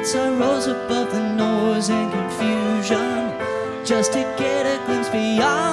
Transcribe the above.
thoughts I rose above the noise and confusion, just to get a glimpse beyond